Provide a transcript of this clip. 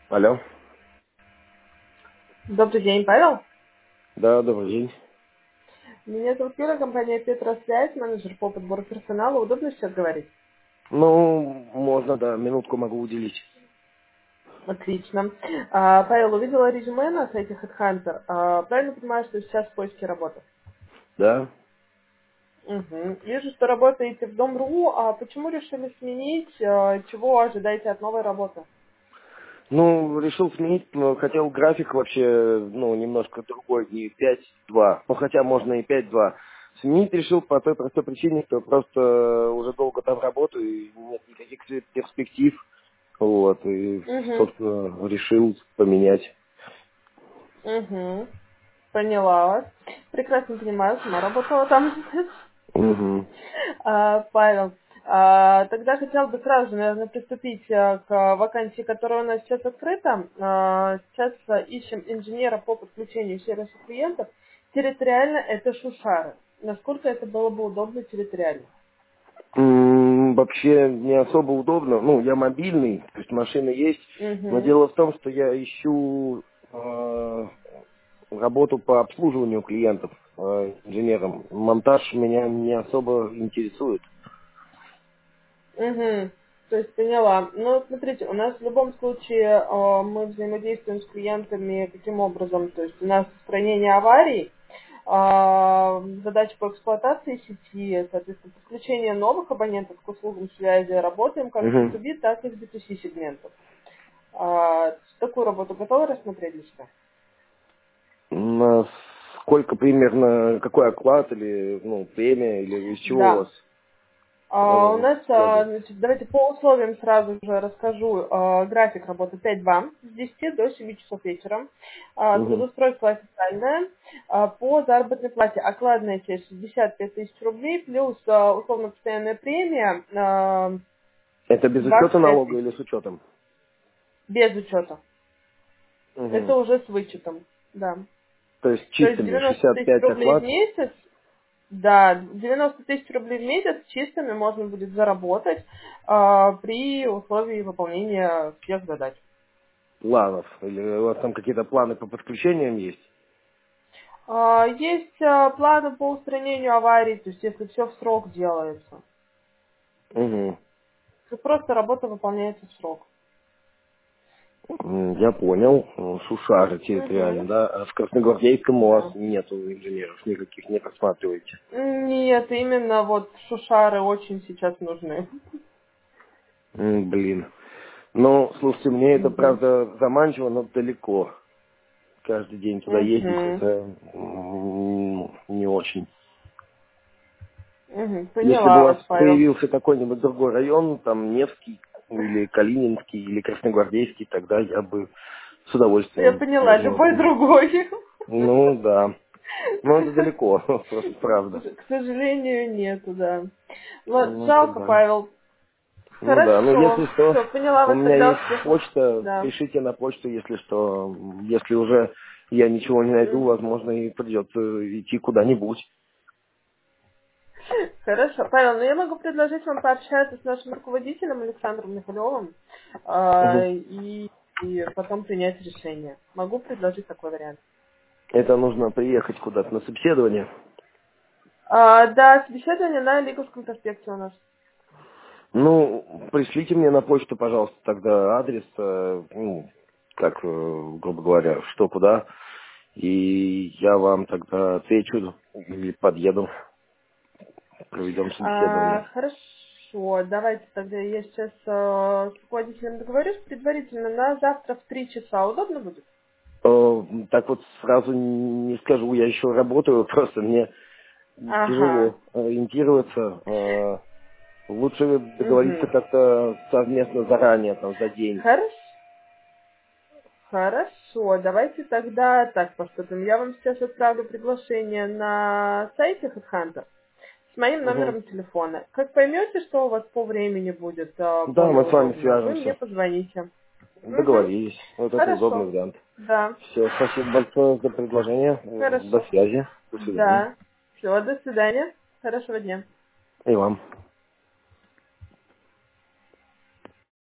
Алло. Добрый день, Павел. Да, добрый день. Меня зовут Юля, компания Петросвязь, менеджер по подбору персонала. Удобно сейчас говорить? Ну, можно, да, минутку могу уделить. Отлично. Павел, увидела резюме на сайте HeadHunter. Правильно понимаю, что сейчас в поиске работы? Да. Угу. Вижу, что работаете в Дом.ру. А почему решили сменить? Чего ожидаете от новой работы? Ну, решил сменить, но хотел график вообще, ну, немножко другой, не 5-2. Ну, хотя можно и 5-2. Сменить решил по той простой причине, что просто уже долго там работаю, и нет никаких перспектив. Вот, и, Угу. собственно, решил поменять. Угу. Поняла вас. Прекрасно понимаю, сама работала там. Угу. Павел, тогда хотел бы сразу же, наверное, приступить к вакансии, которая у нас сейчас открыта. Сейчас ищем инженера по подключению сервиса клиентов. Территориально это Шушары. Насколько это было бы удобно территориально? Вообще не особо удобно. Ну, я мобильный, то есть машина есть. Но Угу. дело в том, что я ищу работу по обслуживанию клиентов инженером. Монтаж меня не особо интересует. Угу. То есть поняла. Ну, смотрите, у нас в любом случае мы взаимодействуем с клиентами каким образом? То есть у нас устранение аварий, задачи по эксплуатации сети, соответственно, подключение новых абонентов к услугам связи. Работаем как с Мгм. B2B, так и с B2C сегментов. Такую работу готовы рассмотреть для себя? Сколько примерно, какой оклад или ну, премия, или из чего у Да. вас У нас, складывается? значит, давайте по условиям сразу же расскажу. График работы 5-2 с 10 до 7 часов вечера. Мгм. Трудоустройство официальное. По заработной плате окладная часть 65 тысяч рублей, плюс условно постоянная премия Это без учета 25 налога тысяч. или с учетом? Без учета. Мгм. Это уже с вычетом. Да. То есть То есть чистыми 90 тысяч 65 рублей в оклад. месяц. Да, 90 тысяч рублей в месяц чистыми можно будет заработать при условии выполнения всех задач. Планов? Или у вас там какие-то планы по подключениям есть? Есть планы по устранению аварий, то есть если все в срок делается. Угу. То просто работа выполняется в срок. Я понял. Шушары территориально, Угу. да? А в Красногвардейском у вас Да. нету инженеров никаких, не рассматриваете? Нет, именно вот шушары очень сейчас нужны. Блин. Ну, слушайте, мне это Угу. правда заманчиво, но далеко. Каждый день туда ездить, Угу. это не очень. Угу. Если бы у Поняла вас вас, Павел. появился какой-нибудь другой район, там Невский, или Калининский, или Красногвардейский, тогда я бы с Я удовольствием поняла, любой возможно. другой. Ну да. Но это далеко, просто правда. К сожалению, нету, да. Вот, Ну жалко, тогда. Павел. Ну да, ну Хорошо. если что, Все, поняла у вас, меня тогда есть успехов. почта, Да. пишите на почту, если что. Если уже я ничего не найду, Мгм. возможно, и придется идти куда-нибудь. Хорошо. Павел, ну я могу предложить вам пообщаться с нашим руководителем Александром Михалевым Мгм. и потом принять решение. Могу предложить такой вариант. Это нужно приехать куда-то на собеседование. Да, собеседование на Лиговском проспекте у нас. Ну, пришлите мне на почту, пожалуйста, тогда адрес, ну, как, грубо говоря, что куда, и я вам тогда отвечу или подъеду, проведем собеседование. Хорошо, давайте тогда я сейчас с руководителем договорюсь предварительно на завтра в 3 часа. Удобно будет? Так вот сразу не скажу, я еще работаю, просто мне Ага. тяжело ориентироваться. Лучше договориться Угу. как-то совместно заранее, там, за день. Хорошо. Хорошо, давайте тогда так поступим. Я вам сейчас отправлю приглашение на сайте HeadHunter с моим Мгм. номером телефона. Как поймете, что у вас по времени будет Да, более мы с вами удобно, вы мне свяжемся. позвоните. Угу. Договорились. Вот это удобный Хорошо. вариант. Да. Все, спасибо большое за предложение. До Хорошо. связи. До свидания. Да. Все, до свидания. Хорошего дня. И вам.